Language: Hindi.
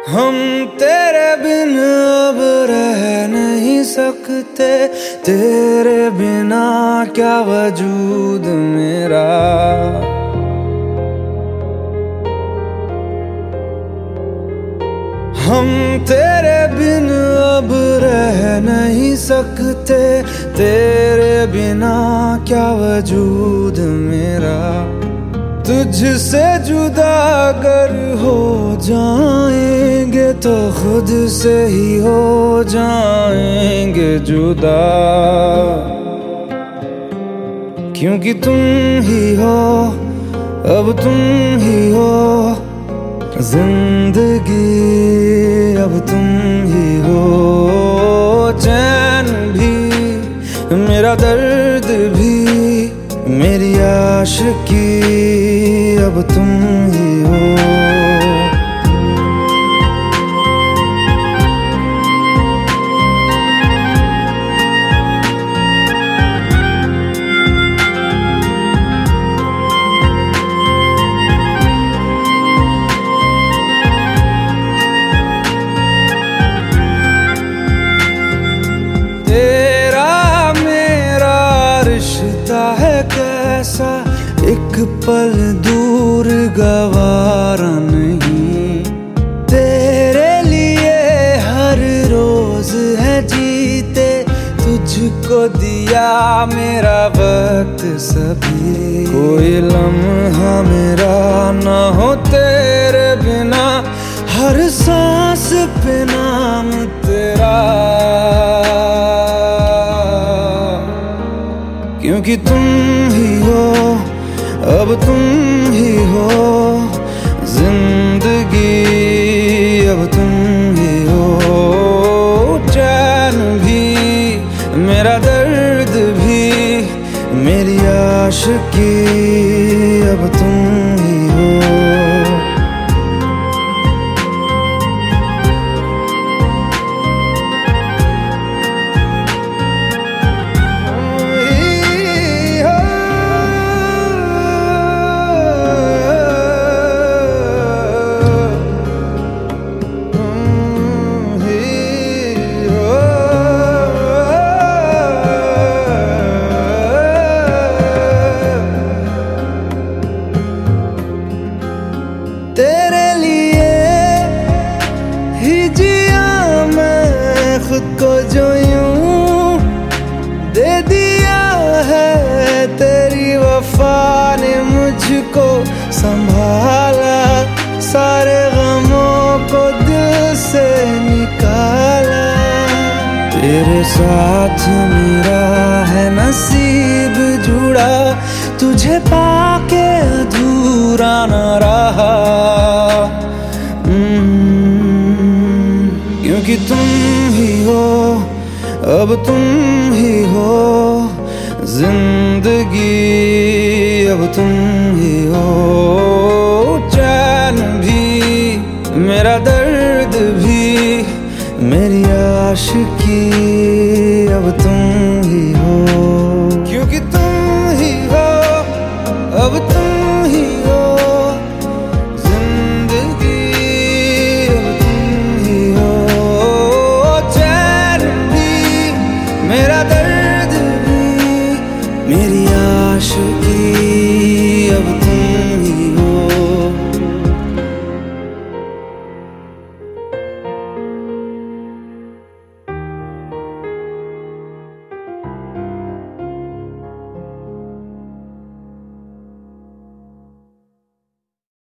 हम तेरे बिन अब रह नहीं सकते, तेरे बिना क्या वजूद मेरा। हम तेरे बिन अब रह नहीं सकते, तेरे बिना क्या वजूद मेरा। तुझसे जुदा अगर हो जाएंगे तो खुद से ही हो जाएंगे जुदा, क्योंकि तुम ही हो, अब तुम ही हो जिंदगी, अब तुम ही हो। चैन भी मेरा दर्द भी मेरी आशिकी, अब तुम ही हो। तेरा मेरा रिश्ता है कैसा, एक पल दूर गवारा नहीं। तेरे लिए हर रोज है जीते, तुझको दिया मेरा वक्त सभी। कोई लम्हा मेरा ना हो तेरे बिना, हर सांस पे नाम तेरा, क्योंकि तुम ही हो, अब तुम ही हो जिंदगी, अब तुम ही हो। चैन भी मेरा दर्द भी मेरी आशिकी, अब तुम ही हो। तेरे लिए ही जिया मैं खुद को, जो यूं दे दिया है तेरी वफा ने मुझको संभाला। सारे गमों को दिल से निकाला, तेरे साथ मेरा है नसीब जुड़ा, तुझे पाके अधूरा न रहा। क्योंकि तुम ही हो, अब तुम ही हो जिंदगी, अब तुम ही हो। चैन भी मेरा दर्द भी मेरी आशिकी, अब तुम ही हो, क्योंकि तुम ही हो, अब तुम ही हो जिंदगी, अब तुम ही हो। चैन भी मेरा दर्द भी मेरी आशिकी।